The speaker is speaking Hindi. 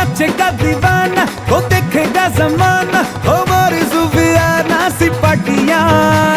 नाचेगा दीवाना, वो देखेगा जमाना, वो मोरी सुफियाना सी पटिया।